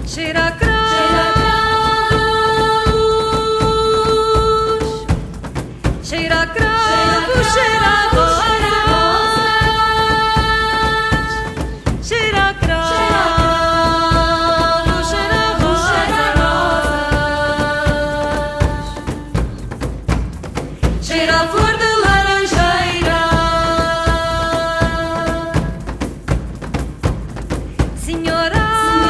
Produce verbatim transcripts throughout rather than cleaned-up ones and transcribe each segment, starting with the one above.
Cheira a cruz, cheira a cruz, cheira a rosas, cheira a cruz, cheira a rosas, cheira a flor de laranjeira, senhora.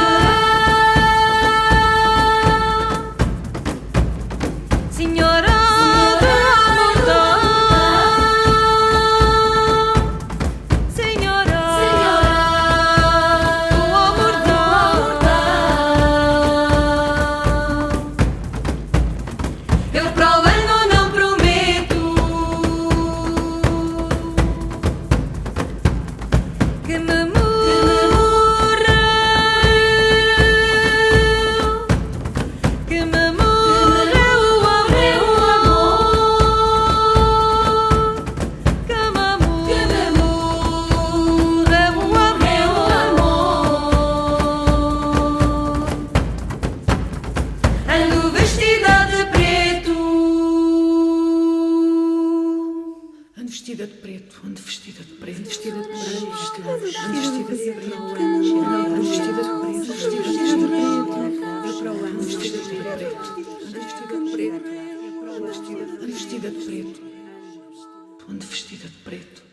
Senhora do Amordão, Senhora do Amordão, eu para o ano não prometo que me morra, que me ando vestida de preto, Ando vestida de preto, ando vestida de preto, vestida de preto, vestida de preto, ando vestida de preto, ando vestida de preto, vestida de preto, ando vestida de preto, ando vestida de preto.